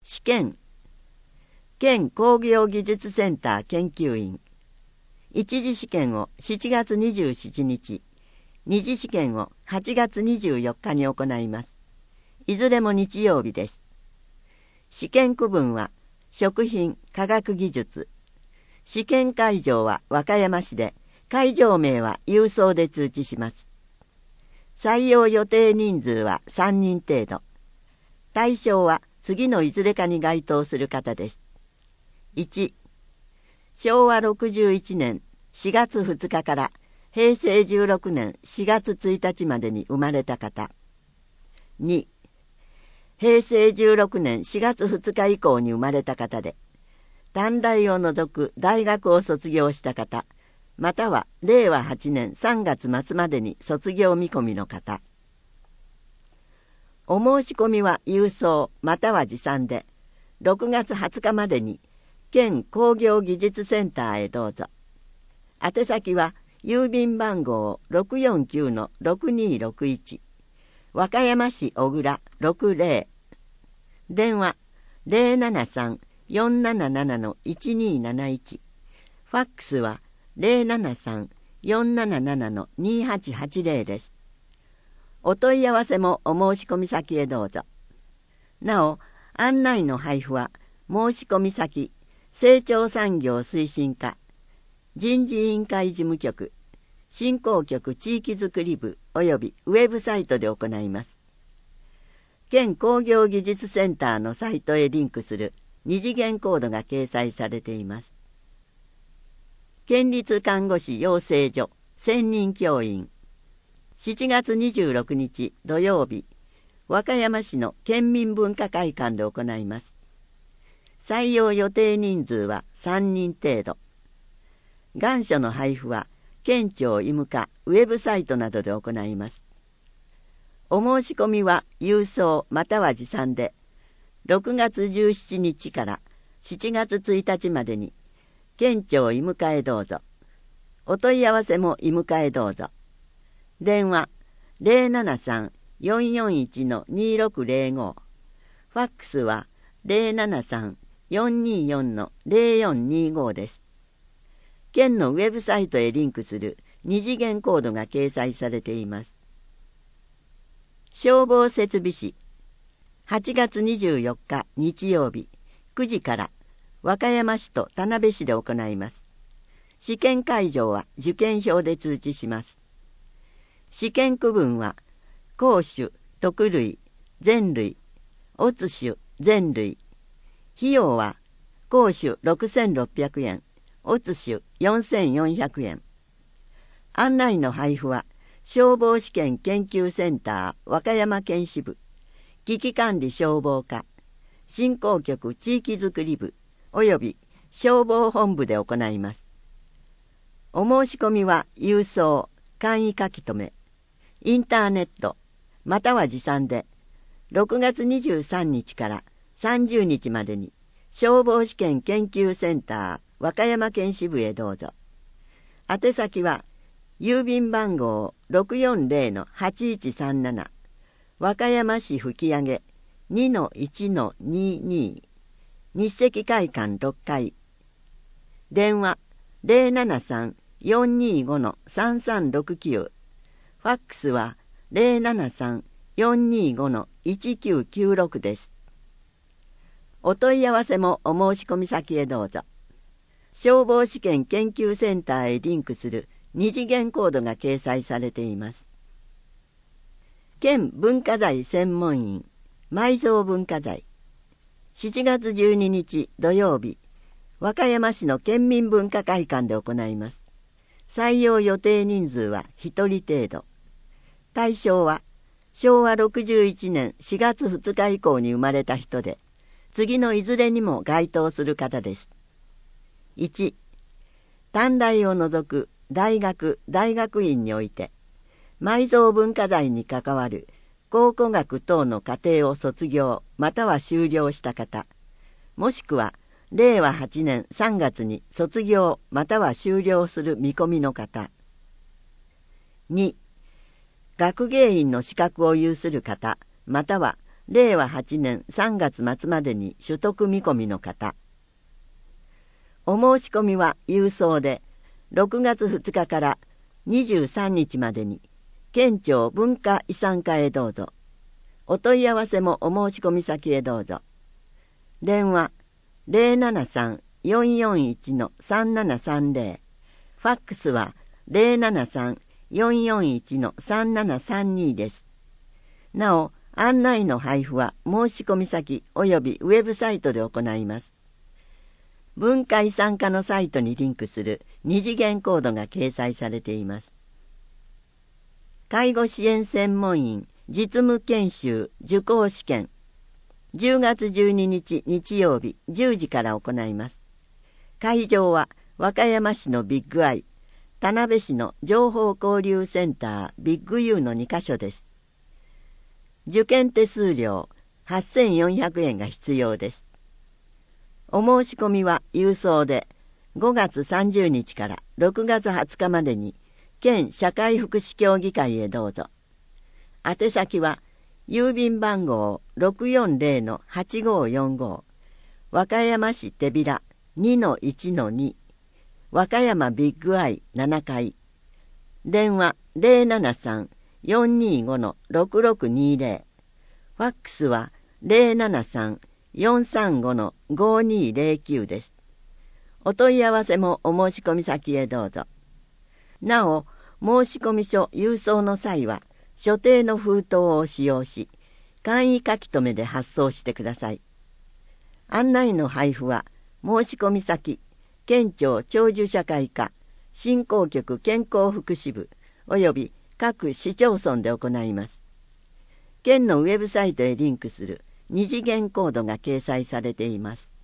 試験、県工業技術センター研究員。一次試験を7月27日、二次試験を8月24日に行います。いずれも日曜日です。試験区分は食品科学技術。試験会場は和歌山市で、会場名は郵送で通知します。採用予定人数は3人程度。対象は次のいずれかに該当する方です。1、昭和61年4月2日から平成16年4月1日までに生まれた方。2、平成16年4月2日以降に生まれた方で、短大を除く大学を卒業した方、または令和8年3月末までに卒業見込みの方。お申し込みは郵送または持参で、6月20日までに県工業技術センターへどうぞ。宛先は郵便番号 649-6261 和歌山市小倉60、電話 073-477-1271、ファックスは 073-477-2880 です。お問い合わせもお申し込み先へどうぞ。なお、案内の配布は申し込み先、成長産業推進課、人事委員会事務局、振興局地域づくり部およびウェブサイトで行います。県工業技術センターのサイトへリンクする二次元コードが掲載されています。県立看護師養成所専任教員。7月26日土曜日、和歌山市の県民文化会館で行います。採用予定人数は3人程度。願書の配布は県庁医務課ウェブサイトなどで行います。お申し込みは郵送または持参で、6月17日から7月1日までに県庁医務課へどうぞ。お問い合わせも医務課へどうぞ。電話 073-441-2605、ファックスは 073-424-0425 です。県のウェブサイトへリンクする二次元コードが掲載されています。消防設備士、8月24日日曜日9時から和歌山市と田辺市で行います。試験会場は受験票で通知します。試験区分は公種、特類、全類、乙種、全類。費用は公種6600円、乙種4400円。案内の配布は消防試験研究センター和歌山県支部、危機管理消防課、振興局地域づくり部および消防本部で行います。お申し込みは郵送、簡易書き留め、インターネットまたは持参で、6月23日から30日までに消防試験研究センター和歌山県支部へどうぞ。宛先は郵便番号 640-8137 和歌山市吹上 2-1-22 日赤会館6階、電話 073-425-3369、ファックスは 073-425-1996 です。お問い合わせもお申し込み先へどうぞ。消防試験研究センターへリンクする二次元コードが掲載されています。県文化財専門員埋蔵文化財。7月12日土曜日、和歌山市の県民文化会館で行います。採用予定人数は1人程度。対象は昭和61年4月2日以降に生まれた人で、次のいずれにも該当する方です。1、短大を除く大学・大学院において、埋蔵文化財に関わる考古学等の課程を卒業または修了した方、もしくは令和8年3月に卒業または修了する見込みの方。2、学芸員の資格を有する方、または令和8年3月末までに取得見込みの方。お申し込みは郵送で6月2日から23日までに県庁文化遺産課へどうぞ。お問い合わせもお申し込み先へどうぞ。電話 073-441-3730、ファックスは 073-441-3732 です。なお、案内の配布は申し込み先及びウェブサイトで行います。文化遺産課のサイトにリンクする二次元コードが掲載されています。介護支援専門員実務研修受講試験、10月12日日曜日10時から行います。会場は和歌山市のビッグアイ、田辺市の情報交流センタービッグユーの2カ所です。受験手数料8400円が必要です。お申し込みは郵送で5月30日から6月20日までに県社会福祉協議会へどうぞ。宛先は郵便番号 640-8545 和歌山市手びら 2-1-2 和歌山ビッグアイ7階、電話 073-425-6620、ファックスは 073-435-5209 です。お問い合わせもお申し込み先へどうぞ。なお、申込書郵送の際は所定の封筒を使用し、簡易書き留めで発送してください。案内の配布は申込先県庁長寿社会課振興局健康福祉部および各市町村で行います。県のウェブサイトへリンクする二次元コードが掲載されています。